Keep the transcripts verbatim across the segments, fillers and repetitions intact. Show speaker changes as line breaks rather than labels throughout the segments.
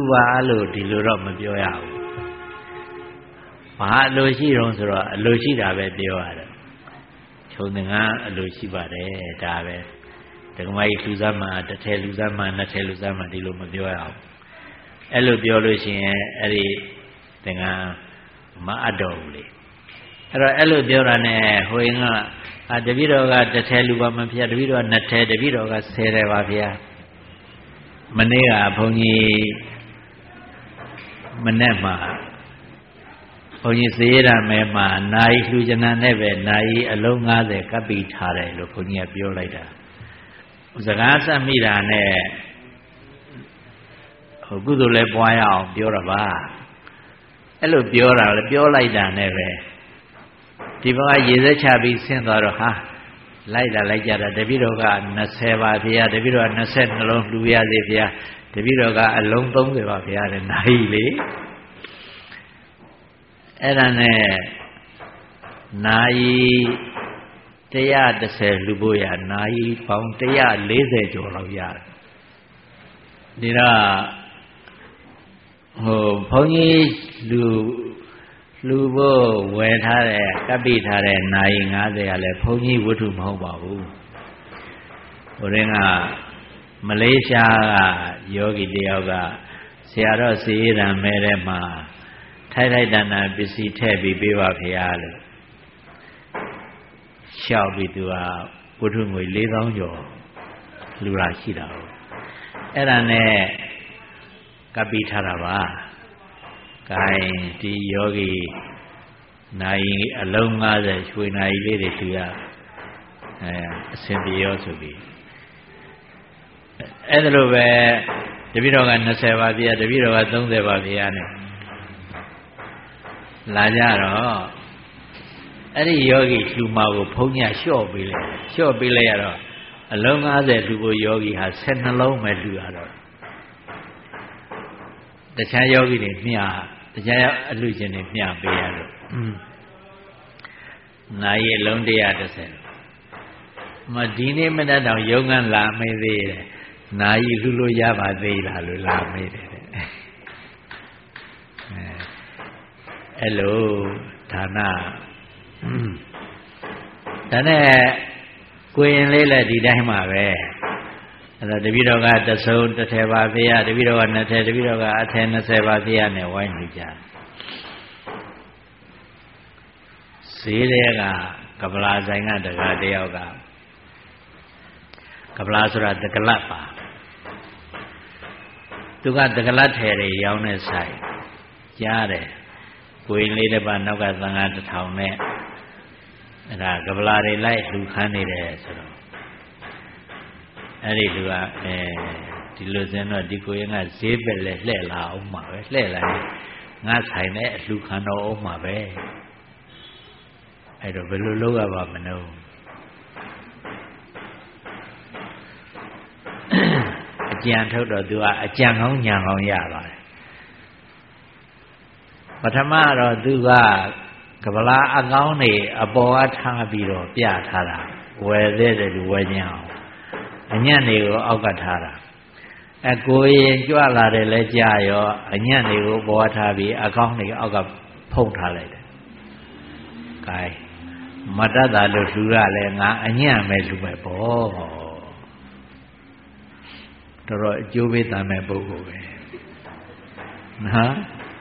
ပါလို့ဒီလိုတော့မပြောရဘူးဘာအလိုရှိတော့ဆိုတော့အလိုရှိတာပဲပြောရတယ်ခြုံငန်းအလိုရှိပါတယ်ဒါပဲဒကမကြီးလူစားမှတစ်ထည်လူစားမှနှစ်ထည်လူစားမှဒီလိုမပြောရအောင်အဲ့လိုပြောလို့ရှိရင်အဲ့ဒီသင်္ကန်းမအပ်တော့ဘူးလေအဲ့တော့အဲ့လိုပြောတာနဲ့ဟိုရင်ကအာတပည့်တော်ကတစ်ထည်လူပါမဖျားတပည့်တော်ကနှစ်ထည်တပည့်တော်ကဆယ်တယ်ပါဗျာမနေ့ကဘုန်းကြီးမနေ့မှာဘုန်းကြီးစေရမဲမှာနိုင်လှူကျန်တဲ့ပဲနိုင်အလုံး၅၀ကပ်ပြီးထားတယ်လို့ဘုန်းကြီးကပြောလိုက်တာစကားဆက်မိတာနဲ့ဟိုကုသိုလ်လည်းပွားရအောင်ပြောတာပါအဲ့လိုပြောတာလည်းပြောလိုက်တာနဲ့ပဲဒီဘက်ကရေစက်ချပြီးဆင်းသွားတော့ဟာလိုက်တာလိုက်ကြတာတပည့်တော်က၂၀ပါဗျာတပည့်တော်က၂၂လုံးလှူရစေဗျာတပည့်တော်ကအလုံး၃၀ပါဗျာတဲ့နိုင်လေအဲ့ဒါနဲ့နိုင်၁၁၀လူဖို့ရနိုင်ပေါင်း၁၄၀ကျော်လောက်ရတယ်ဒီတော့ဟိုဘုန်းကြီးလူလူဖို့ဝယ်ထားတဲ့ကပ်ပိထားတဲ့နိုင်၅၀ကလည်းဘုန်းကြီးဝတ္ထုမဟုတ်ပါဘူးဟိုရင်ကမလေးရှားကယောဂီတယောက်ကဆရာတော်စေရံမဲထဲမှာထိုက်ထိုက်တန်တန်ပစ္စည်းထည့်ပြီးပေးပါဖေဟာလို့ရှောက်ပြီးသူကဝတ္ထုငွေ၄သောင်းကျော်လူလာရှိတာဟုတ်အဲ့ဒါနဲ့ကပ်ပြီးထားတာပါဂိုင်းဒီယောဂီနိုင်အလုံး၅၀ရွှေနိုင်လေးတွေသူကအဲအစဉ်ပြေရောဆိုပြီးအဲ့ဒါလိုပဲတပည့်တော်က၂၀ပါဗျာတပည့်တော်က၃၀ပါဗျာနဲ့လာကြတော့အဲ့ဒီယောဂီလှူမကိုဘုန်းကြီးလျှော့ပေးလိုက်လျှော့ပေးလိုက်ရတော့အလုံး၅၀လှူဖို့ယောဂီဟာ၁၂လုံးပဲလှူရတော့တခြားယောဂီတွေမျှတခြားအလှူရှင်တွေမျှပေးရလို့နိုင်အလုံး၁၁၀မဒီနေ့မနက်တောင်ရုံးကန်းလာမေးသေးတယ်နိုင်လှူလို့ရပါသေးလားလို့လာမေးတယ်အဲ့လိုဌာနဒါနဲ့ကိုရင်လေးလည်းဒီတိုင်းမှာပဲအဲ့တော့တပည့်တော်ကတဆုံတစ်ထည်ပါဖေရတပည့်တော်ကနှစ်ထည်တပည့်တော်ကအထည်၂၀ပါဖေရနဲ့ဝိုင်းနေကြဈေးတွေကကပလာဆိုင်ကတကားတယောက်ကကပလာဆိုတာတကလတ်ပါသူကတကလတ်ထည်တွေရောင်းတဲ့ဆိုင်ကြားတယ်ကိုရင်လေးတစ်ပါးနောက်ကသံဃာတစ်ထောင်နဲ့အဲ့ဒါကပလာတွေလိုက်လူခန်းနေတယ်ဆိုတော့အဲ့ဒီလူကအဲဒီလိုစင်းတော့ဒီကိုရင်ကဈေးပဲလဲလှဲ့လာအောင်မှာပဲလှဲ့လာရင်ငါဆိုင်နဲ့အလှခံတော့အောင်မှာပဲအဲ့တော့ဘယ်လိုလုပ်ရပါမလို့အကြံထုတ်တော့သူကအကြံကောင်းညာကောင်းရပါတယ်ပထမတော့သူကကပလာအကောင်းနေအပေါ်အထားပြီးတော့ပြထားတာဝယ်သေးတယ်လူဝယ်ညံအောင်အညံ့တွေကိုအောက်ကထားတာအကိုရင်ကြွလာတယ်လဲကြာရောအညံ့တွေကိုပေါ်ထားပြီးအကောင်းတွေအောက်ကဖုံးထားလိုက်တယ် gain မတတ်တာလို့လူရလဲငါအညံ့ပဲလူပဲပေါ့တော်တော်အကျိုးပေးတမ်းမဲ့ပုဂ္ဂိုလ်ပဲနော်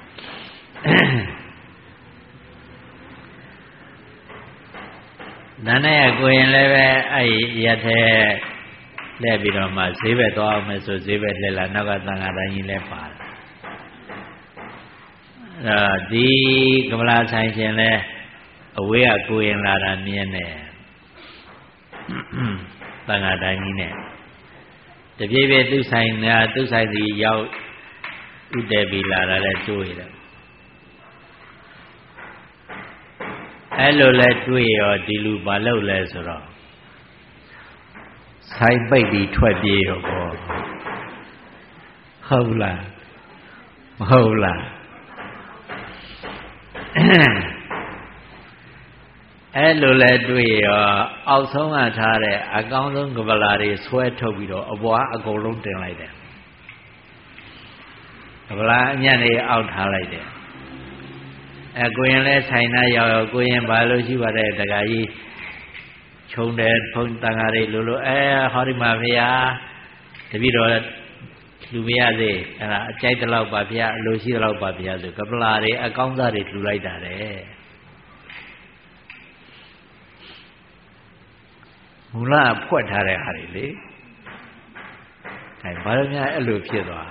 ဒါနဲ့ကိုရင်လည်းပဲအဲ့ရက်ထဲလှည့်ပြီးတော့မှဈေးပဲသွားအောင်မယ်ဆိုဈေးပဲလှည့်လာနောက်ကသံဃာတိုင်းကြီးလည်းပါတယ်အဲ့ဒီကမလာဆိုင်ရှင်လည်းအဝေးကကိုရင်လာတာမြင်တယ်သံဃာတိုင်းကြီးနဲ့တပြေးပြေးသူ့ဆိုင်ကသူ့ဆိုင်စီရောက်ဥတည်ပြီးလာတာလည်းတွေ့ရတယ်အဲ့လိုလဲတွေ့ရောဒီလူဘာလုပ်လဲဆိုတော့ဆိုင်ပိတ်ပြီးထွက်ပြေးရောပေါ့ဟုတ်လားမဟုတ်လားအဲ့လိုလဲတွေ့ရောအောက်ဆုံးကထားတဲ့အကောင်းဆုံးကပလာတွေဆွဲထုတ်ပြီးတော့အပွားအကုန်လုံးတင်လိုက်တယ်ဗလာအညံ့လေးအောက်ထားလိုက်တယ်အဲကိုရင်လဲဆိုင်နာရောက်ရောက်ကိုရင်ဘာလို့ရှိပါတဲ့တခါကြီးခြုံတယ်ဖုံတန်ဃာတွေလိုလိုအဲဟောဒီမှာဖေဟာတပည့်တော်လူမရစေအဲ့ဒါအကြိုက်တလောက်ပါဗျာအလိုရှိတလောက်ပါဗျာဆိုကပလာတွေအကောင်းစားတွေလှူလိုက်တာတဲ့မူလဖွက်ထားတဲ့ဟာတွေလေအဲဘာလို့များအဲ့လိုဖြစ်သွား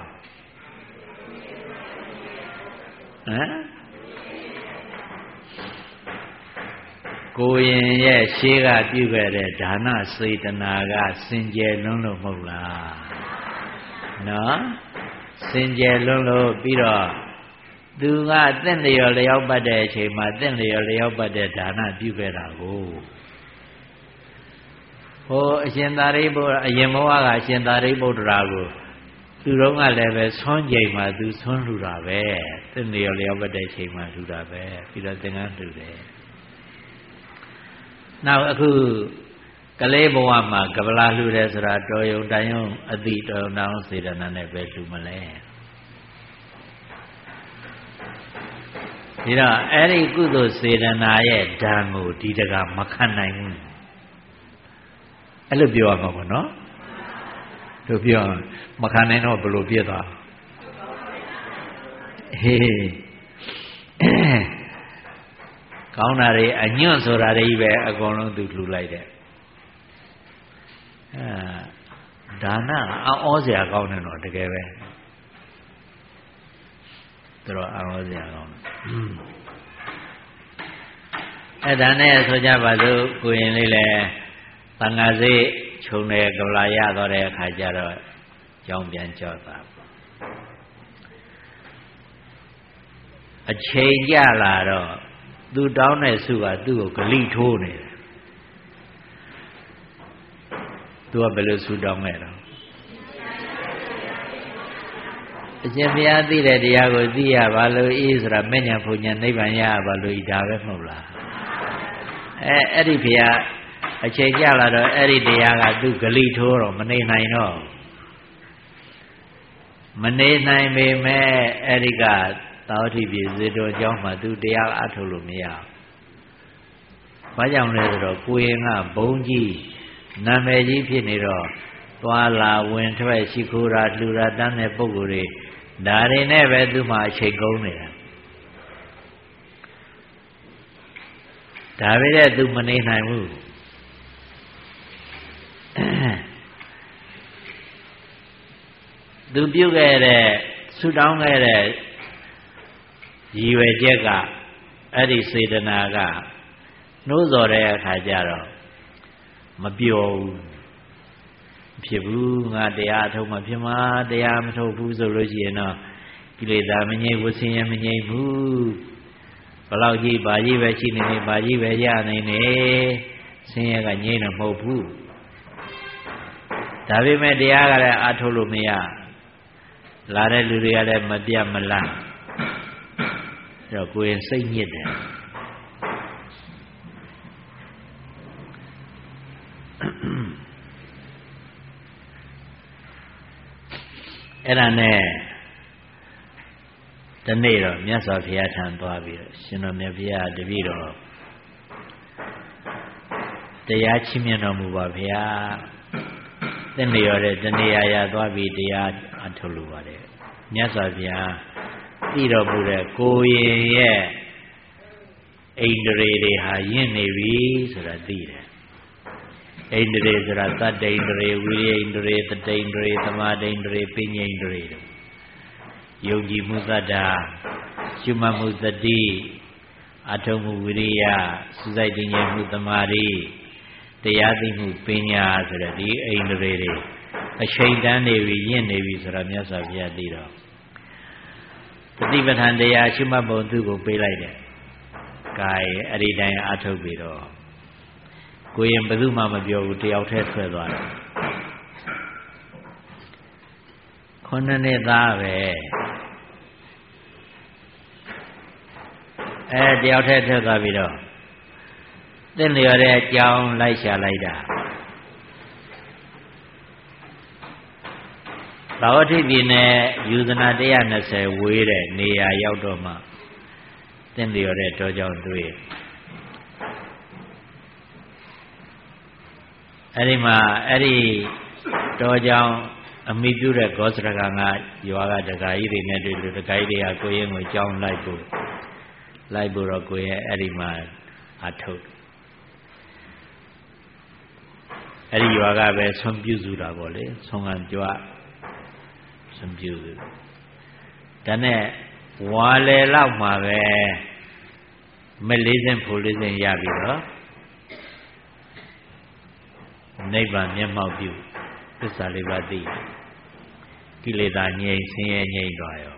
ဟမ်ကိုရင်ရဲ့ရှေးကပြုခဲ့တဲ့ဒါနစေတနာကစင်ကြယ်လွန်းလို့မဟုတ်လားနော်စင်ကြယ်လွန်းလို့ပြီးတော့သူကတင့်လျော်လျောက်ပတ်တဲ့အချိန်မှာတင့်လျော်လျောက်ပတ်တဲ့ဒါနပြုခဲ့တာကိုဟိုအရှင်သာရိပုတ္တရာအရင်ဘဝကအရှင်သာရိပုတ္တရာကိုသူတို့ကလည်းပဲဆွမ်းကြိမ်မှာသူဆွမ်းလှူတာပဲတင့်လျော်လျောက်ပတ်တဲ့အချိန်မှာလှူတာပဲပြီးတော့သင်္ကန်းလှူတယ်နောက်အခုကလေးဘဝမှာကပလာလှူတယ်ဆိုတာတော်ယုံတန်ယုံအတိတော်ယုံတောင်းစေတနာနဲ့ပဲလှူမလဲဒီတော့အဲ့ဒီကုသိုလ်စေတနာရဲ့ဓာန်ကိုဒီတကမခံနိုင်ဘူးအဲ့လိုပြောရမှာပေါ့နော်တို့ပြောမခံနိုင်တော့ဘယ်လိုပြည့်သွားဟေးကောင်းတာတွေအညွန့်ဆိုတာတွေပဲအကုန်လုံးသူလှူလိုက်တဲ့အဲဒါနအောစရာကောင်းတယ်တော့တကယ်ပဲသူတော့အောစရာကောင်းတယ်အဲဒါနဲ့ဆိုကြပါစို့ကိုရင်လေးလည်းသံဃာစိတ်ခြုံတယ်ကလာရတော့တဲ့အခါကျတော့ကြောင်းပြန်ကြောက်တာအချိန်ကြလာတော့သူတောင်းတဲ့စုကသူ့ကိုဂလိထိုးနေတယ်သူကဘယ်လိုစုတောင်းခဲ့တော့အရှင်ဘုရားသိတဲ့တရားကိုသိရပါလို့ဤဆိုတာမဉ္ဇဉ်ဘုံညာနိဗ္ဗာန်ရပါလို့ဤဒါပဲမဟုတ်လားအဲအဲ့ဒီဘုရားအချိန်ကြလာတော့အဲ့ဒီတရားကသူဂလိထိုးတော့မနေနိုင်တော့မနေနိုင်ပေမဲ့အဲ့ဒီကသာဝတိပြည်ဇေတောကျောင်းမှာသူတရားအထုတ်လို့မရဘူး။ဘာကြောင့်လဲဆိုတော့ကိုရင်ကဘုံကြီးနာမည်ကြီးဖြစ်နေတော့သွားလာဝင်ထွက်ရှိခိုးတာလှူတာတန်းတဲ့ပုဂ္ဂိုလ်တွေဒါတွေနဲ့ပဲသူ့မှာအချိန်ကုန်နေတာ။ဒါပဲတဲ့သူမနေနိုင်ဘူး။သူပြုတ်ခဲ့တဲ့ဆူတောင်းခဲ့တဲ့ရည်ရွယ်ချက်ကအဲ့ဒီစေတနာကနှိုးဆော်တဲ့အခါကျတော့မပြောဘူးဖြစ်ဘူးငါတရားအထုတ်မှဖြစ်မှာတရားမထုတ်ဘူးဆိုလို့ရှိရင်တော့ကိလေသာမငြိမ်ဘူးဆင်းရဲမငြိမ်ဘူးဘလောက်ကြီးဘာကြီးပဲရှိနေနေဘာကြီးပဲရနေနေဆင်းရဲကငြိမ်တော့မဟုတ်ဘူးဒါပေမဲ့တရားကလည်းအထုတ်လို့မရလာတဲ့လူတွေကလည်းမပြတ်မလတ်တော့ကိုယ်စိတ်ညစ်တယ်အဲ့ဒါနဲ့ဒီနေ့တော့မြတ်စွာဘုရားထံသွားပြီးတော့ရှင်တော်မြတ်ဘုရားတပည့်တော်တရားချီးမြှင့်တော်မူပါဗျာသင်လျော်တဲ့တဏှာရသွားပြီးတရားအထုတ်လို့ပါတယ်မြတ်စွာဘုရားသိတော်မူတဲ့ကိုရင်ရဲ့ဣန္ဒြေတွေဟာယဉ်နေပြီဆိုတာသိတယ်ဣန္ဒြေဆိုတာသတ္တိန္ဒြေဝိရိယဣန္ဒြေတတိန္ဒြေသမာဓိန္ဒြေပညာဣန္ဒြေတို့ယုံကြည်မှုသတ္တာရှုမှတ်မှုသတိအထုံးမှုဝိရိယစူးစိုက်တည်ငြိမ်မှုသမာဓိတရားသိမှုပညာဆိုတဲ့ဒီဣန္ဒြေတွေအချိန်တန်းနေပြီယဉ်နေပြီဆိုတာမြတ်စွာဘုရားသိတော့တတိပဋ္ဌာန်တရားရှုမှတ်ပုံသူ့ကိုပေးလိုက်တယ်။ကာယအဲ့ဒီတိုင်းအထုတ်ပြီးတော့ကိုရင်ဘယ်သူမှမပြောဘူးတယောက်တည်းဆွဲသွားတယ်။ခုနှစ်နှစ်သားပဲအဲတယောက်တည်းထွက်သွားပြီးတော့သင်လျော်တဲ့အကြောင်းလိုက်ရှာလိုက်တာသာဝတိပြည်နယ်ယူဇနာone hundred twentyဝေးတဲ့နေရာရောက်တော့မှသင်လျော်တဲ့တောကြောင့်တွေ့အဲ့ဒီမှာအဲ့ဒီတောကြောင့်အမိပြုတဲ့ဂောစရကံကရွာကဒကာကြီးတွေနဲ့တွေ့လို့ဒကာကြီးတွေကကိုရင်ကိုကြောင်းလိုက်ဖို့လိုက်ဖို့တော့ကိုရင်အဲ့ဒီမှာအထုတ်အဲ့ဒီရွာကပဲဆွန်ပြုစုတာပေါ့လေဆွန်ကံကြွဆွန်ပြုစုဒါနဲ့ဝါလေလောက်မှာပဲမလေးစင်ဖိုလေးစင်ရပြီးတော့နိဗ္ဗာန်မျက်မှောက်ပြုသစ္စာလေးပါးသိကိလေသာငြိမ်းဆင်းရဲငြိမ်းသွားရော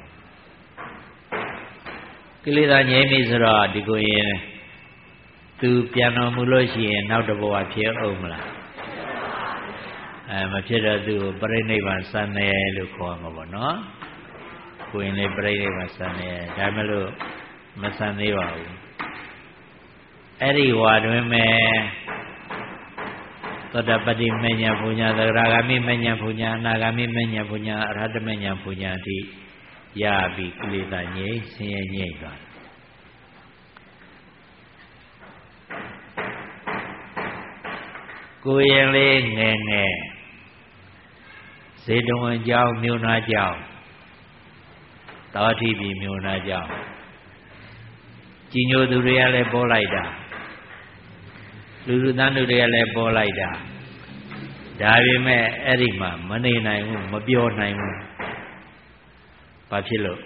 ကိလေသာငြိမ်းပြီဆိုတော့ဒီကိုရင်သူပြန်တော်မူလို့ရှိရင်နောက်တစ်ဘဝဖြစ်အောင်မလားအဲမဖြစ်တော့သူကိုပြိဋိဘံစံတယ်လို့ခေါ်မှာပေါ့နော်ကိုရင်လေးပြိဋိဘံစံတယ်ဒါမှမလို့မစံသေးပါဘူးအဲ့ဒီဝါတွင်မဲ့သောတပတိမဉ္ဇဉ်ပူညာသရဂာမိမဉ္ဇဉ်ပူညာအနာဂာမိမဉ္ဇဉ်ပူညာအရဟတမဉ္ဇဉ်ပူညာအထိရပြီးကိလေသာငြိမ်းဆင်းရဲငြိမ်းသွားကိုရင်လေးငယ်ငယ်ဇေတဝန်ကျောင်းမြို့နာကျောင်းသာဝတိပြည်မြို့နာကျောင်းကြီးညိုသူတွေကလည်းပေါ်လိုက်တာလူလူတန်းလူတွေကလည်းပေါ်လိုက်တာဒါပေမဲ့အဲ့ဒီမှာမနေနိုင်ဘူးမပြောနိုင်ဘူးဘာဖြစ်လို့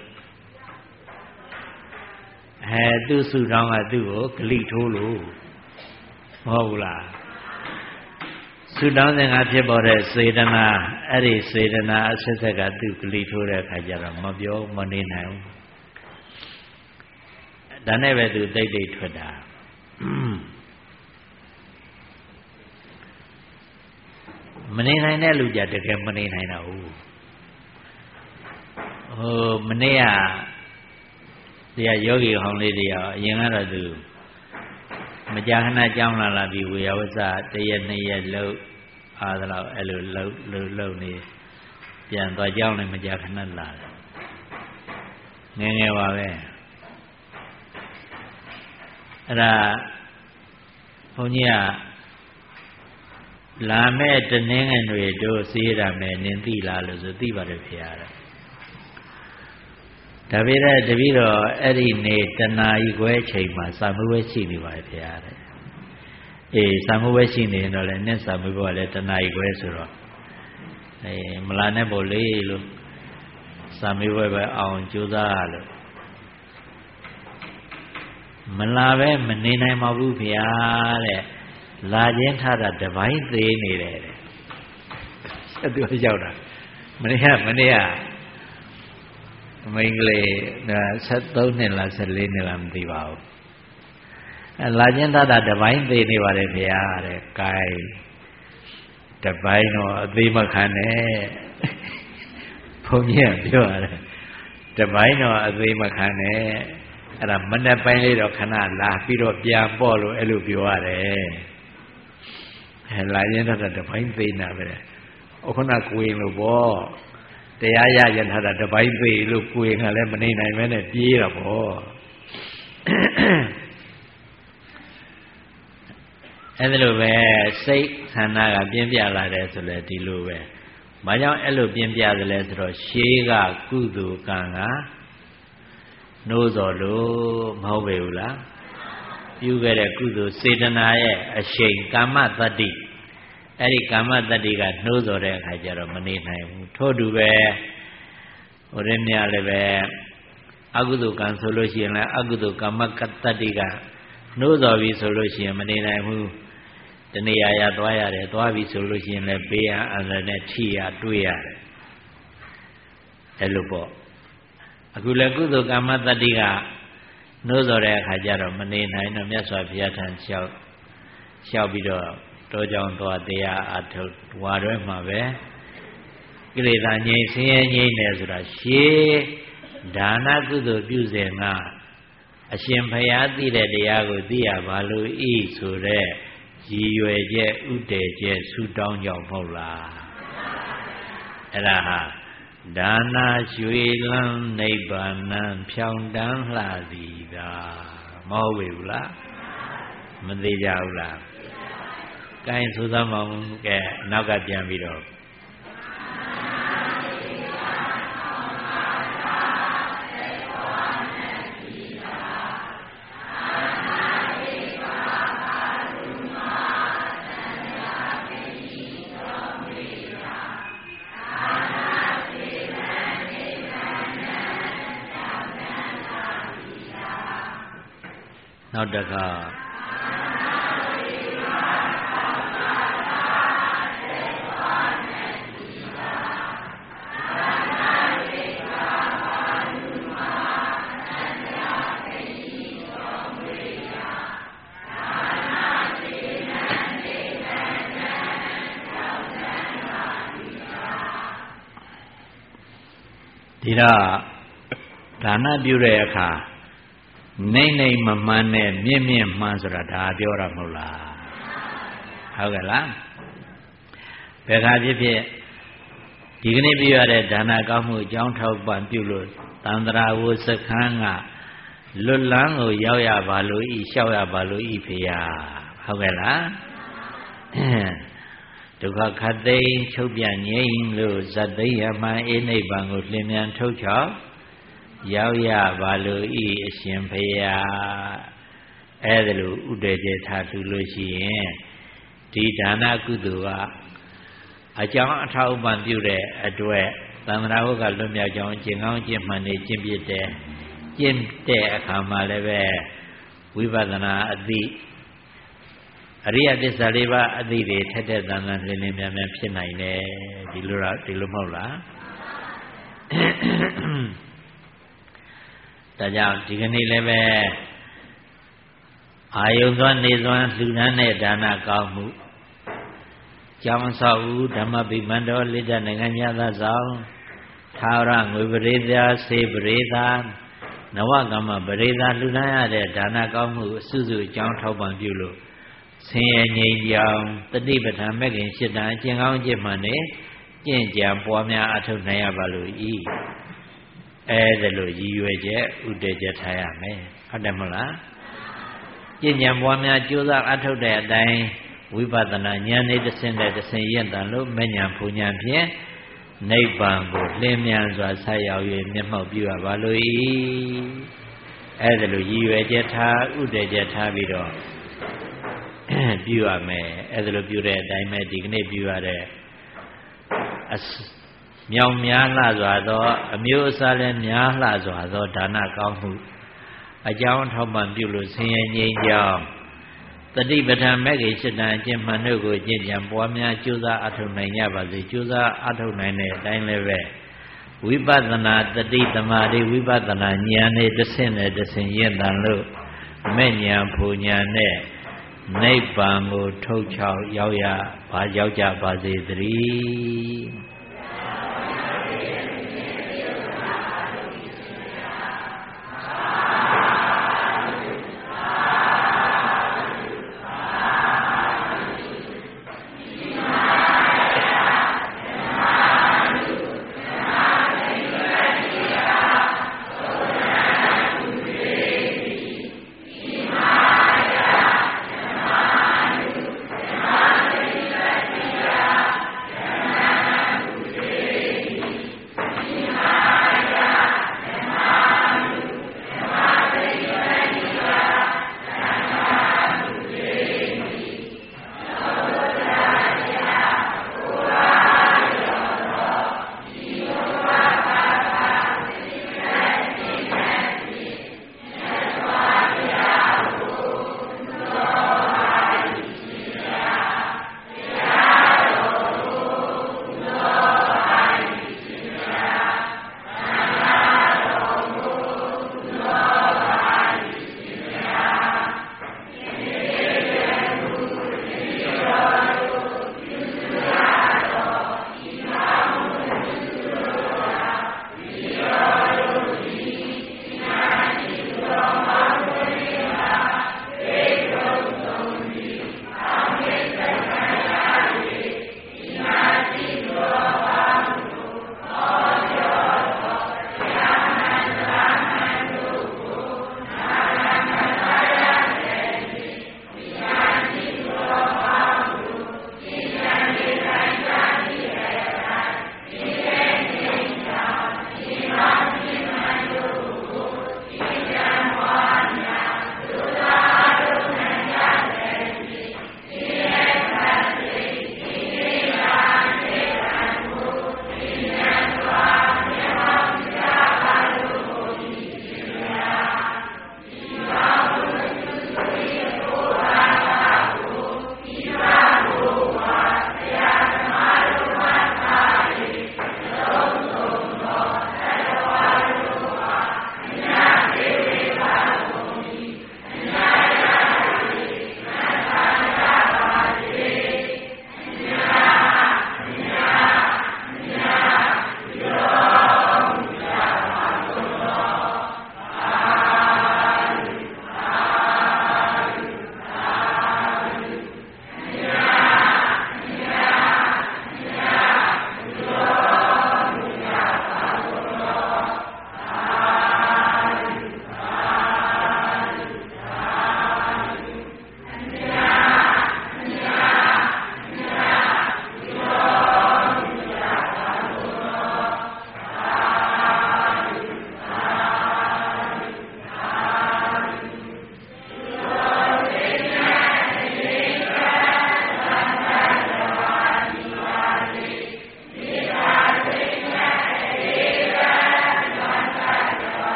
အဲသူ့စုတောင်းကသူ့ကိုဂလိထိုးလို့မဟုတ်ဘူးလားစုတောင်းတဲ့ငါဖြစ်ပေါ်တဲ့စေတနာအဲ့ဒီစေတနာအဆက်ဆက်ကသူ့ဂလိထိုးတဲ့အခါကျတော့မပြောမနေနိုင်ဘူးဒါနဲ့ပဲသူတိတ်တိတ်ထွက်တာမနေနိုင်တဲ့လူကြတကယ်မနေနိုင်တော့ဘူးဟိုမနေ့ကတရားယောဂီဟောင်းလေးတွေရောအရင်ကတော့သူမကြာခဏကြောင်းလာလာပြီးဝေယဝဇတရက်နှစ်ရက်လှုပ်အားသလောက်အဲ့လိုလှုပ်လှုပ်လှုပ်နေပြန်သွားကြောင်းလည်းမကြာခဏလာတယ်ငယ်ငယ်ပါပဲအဲ့ဒါဘုန်းကြီးကလာမဲ့တနင်္ဂနွေတို့စေးရမယ်နင်သိလားလို့ဆိုသိပါတယ်ဖေရတယ်ဒါပေမဲ့တပည့်တော်အဲ့ဒီနေ့တနာရီခွဲချိန်မှာစာမွေးဝဲရှိနေပါတယ်ဖေရတယ်အေးစာမွေးဝဲရှိနေရင်တော့လည်းနဲ့စာမွေးဝဲလည်းတနာရီခွဲဆိုတော့အေးမလာနဲ့ပေါ့လေလို့စာမွေးဝဲပဲအောင်ကြိုးစားရလို့မလာပဲမနေနိုင်ပါဘူးဖေရတဲ့လာခြင်းထားတာတပိုင်းသေးနေတယ်တဲ့ဆက်သူရောက်တာမနေ့ကမနေ့ကမိန်းကလေး73နှစ်လား14နှစ်လားမသိပါဘူးအဲလာခြင်းထားတာတပိုင်းသေးနေပါတယ်ဗျာတဲ့ gain တပိုင်းတော့အသေးမခံနဲ့ဘုန်းကြီးကပြောရတယ်တပိုင်းတော့အသေးမခံနဲ့အဲ့ဒါမနေ့ပိုင်းလေးတော့ခဏလာပြီးတော့ပြန်ပေါ့လို့အဲ့လိုပြောရတယ်အဲလာရင်တော့တပိုင်းသိနေတာပဲအခုနကိုရင်လို့ပေါ့တရားရရင်ထားတာတပိုင်းသိလို့ကိုရင်ကလည်းမနေနိုင်မဲနဲ့ပြေးတာပေါ့အဲ့ဒါလိုပဲစိတ်ခန္ဓာကပြင်းပြလာတယ်ဆိုလဲဒီလိုပဲဘာကြောင့်အဲ့လိုပြင်းပြသလဲဆိုတော့ရှေးကကုသိုလ်ကံကနှိုးစော်လို့မဟုတ်ပေဘူးလားပြုခဲ့တဲ့ကုသိုလ်စေတနာရဲ့အရှိန်ကာမတတ္တိအဲ့ဒီကာမတတ္တိကနှိုးစော်တဲ့အခါကျတော့မနေနိုင်ဘူးထို့တူပဲဟိုရင်းမြလည်းပဲအကုသိုလ်ကံဆိုလို့ရှိရင်လည်းအကုသိုလ်ကာမတတ္တိကနှိုးစော်ပြီဆိုလို့ရှိရင်မနေနိုင်ဘူးတဏှာရသွားရတယ်သွားပြီဆိုလို့ရှိရင်လည်းဘေးအန္တရာယ်နဲ့ထိရတွေ့ရတယ်အဲ့လိုပေါ့အခုလည်းကုသိုလ်ကာမတတ္တိကနှိုးစော်တဲ့အခါကျတော့မနေနိုင်တော့မြတ်စွာဘုရားထံလျှောက်လျှောက်ပြီးတော့တောကြောင်သွားတရားအထုတ်ဝါရွဲမှာပဲကိလေသာငြိမ်းဆင်းရဲငြိမ်းတယ်ဆိုတာရှေးဒါနကုသိုလ်ပြုစဉ်ကအရှင်ဘုရားသိတဲ့တရားကိုသိရပါလို့ဤဆိုတဲ့ရည်ရွယ်ချက်ဥတည်ချက်ဆုတောင်းကြောင့်မဟုတ်လားအဲ့ဒါဟာဒါနာရွှေလန်းနိဗ္ဗာန်ဖြောင်းတန်းလှသည်သာမဟုတ်ဘူးလားမသိကြဘူးလားကဲဆိုသမောင်ကဲနောက်ကပြန်ပြီးတော့နောက်တစ်ခါဒီတော့ဒါနပြုတဲ့အခါနေနေမမှန်နဲ့မြင့်မြင့်မှန်ဆိုတာဒါပြောတာမဟုတ်လားဟုတ်ကဲ့လားဘယ်ခါဖြစ်ဖြစ်ဒီကနေ့ပြရတဲ့ဒါနကောင်းမှုအကြောင်းထောက်ပံ့ပြုလို့သန္တရာဝစခန်းကလွတ်လန်းကိုရောက်ရပါလို့ဤလျှောက်ရပါလို့ဤဖေယဟုတ်ကဲ့လားဒုက္ခခတ်သိမ်းချုပ်ပြငြိမ်းလို့ဇတ်သိမ်းရမှန်အေးနိဗ္ဗာန်ကိုလင်းမြန်ထုတ်ချောက်ရောက်ရပါလို့ဤအရှင်ဖေယအဲ့ဒါလို့ဥဒေကျေထားသူလို့ရှိရင်ဒီဒါနကုသိုလ်ကအကြောင်းအထောက်အပံ့ပြုတဲ့အတွက်သံဃာဝကလွတ်မြောက်ကြောင်းကျင့်ကောင်းကျင့်မှန်နေကျင့်ပြတဲ့ကျင့်တဲ့အခါမှာလည်းပဲဝိပဿနာအသိအရိယသစ္စာလေးပါးအသိတွေထက်တဲ့သံဃာလင်းလင်းမြန်မြန်ဖြစ်နိုင်တယ်ဒီလိုတော့ဒီလိုမဟုတ်လားဒါကြောင့်ဒီကနေ့လည်းပဲအာယုံသွမ်းနေသွမ်းလှူဒန်းတဲ့ဒါနကောင်းမှုကျောင်းဆောက်ဦးဓမ္မဗိမာန်တော်လိတ္တနိုင်ငံများသာဆောင်သာရငွေပရိသတ်စေပရိသတ်နဝကမ္မပရိသတ်လှူဒန်းရတဲ့ဒါနကောင်းမှုအစုစုအကြောင်းထောက်ပံ့ပြုလို့ဆင်းရဲငြိမ်းချမ်းတတိပဋ္ဌာန်မဲ့ခင်ရှစ်တန်အကျင့်ကောင်းအကျင့်မှန်နဲ့ကျင့်ကြံပွားများအထောက်နိုင်ရပါလို့ဤအဲ့ဒါလို့ရည်ရွယ်ချက်ဥတည်ချက်ထားရမယ်ဟုတ်တယ်မဟုတ်လားကျင့်ကြံပွားများကြိုးစားအထောက်တဲ့အတိုင်းဝိပဿနာဉာဏ်နဲ့တဆင့်တဲ့တဆင့်ရင့်တန်လို့မဉဏ်ဖူဉဏ်ဖြင့်နိဗ္ဗာန်ကိုလင်းမြန်စွာဆက်ရောက်၍မျက်မှောက်ပြုရပါလို့ဤအဲ့ဒါလို့ရည်ရွယ်ချက်ထားဥတည်ချက်ထားပြီးတော့ပြုရမယ်အဲ့ဒါလို့ပြုတဲ့အတိုင်းပဲဒီကနေ့ပြုရတဲ့အမြောင်များလှစွာသောအမျိုးအစားလည်းများလှစွာသောဒါနကောင်းမှုအကြောင်းထောက်ပံ့ပြုလို့ဆင်းရဲငြိမ်းချမ်းတတိပဋ္ဌာန်မဲ့ကြီးစိတ္တအကျင့်မှန်တို့ကိုကျင့်ကြံပွားများကြိုးစားအထောက်နိုင်ကြပါစေကြိုးစားအထောက်နိုင်တဲ့အတိုင်းလည်းပဲဝိပဿနာတတိသမာဓိဝိပဿနာဉာဏ်နဲ့တစ်ဆင့်နဲ့တစ်ဆင့်ရင့်တန်လို့မဲ့ဉာဏ်ဖူဉာဏ်နဲ့နိဗ္ဗာန်ကိုထုတ်ချောက်ရောက်ရပါရောက်ကြပါစေတည်း